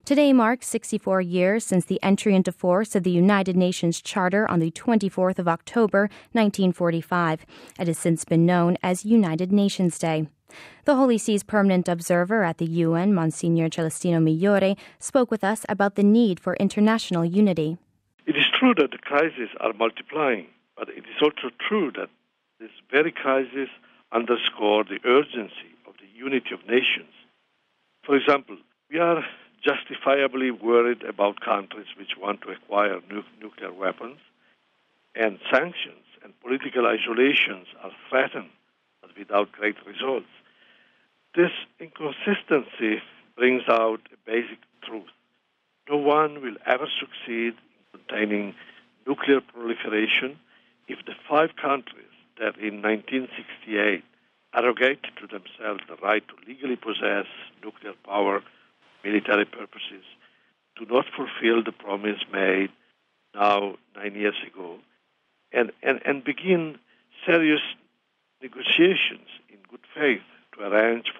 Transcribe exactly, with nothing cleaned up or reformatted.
Today marks sixty-four years since the entry into force of the United Nations Charter on the twenty-fourth of October, nineteen forty-five. It has since been known as United Nations Day. The Holy See's permanent observer at the U N, Monsignor Celestino Migliore, spoke with us about the need for international unity. It is true that the crises are multiplying, but it is also true that this very crisis underscores the urgency of the unity of nations. For example, we are justifiably worried about countries which want to acquire nu- nuclear weapons, and sanctions and political isolations are threatened, but without great results. This inconsistency brings out a basic truth. No one will ever succeed in containing nuclear proliferation if the five countries that in nineteen sixty-eight arrogated to themselves the right to legally possess nuclear power for military purposes do not fulfill the promise made now nine years ago and, and, and begin serious negotiations in good faith to arrange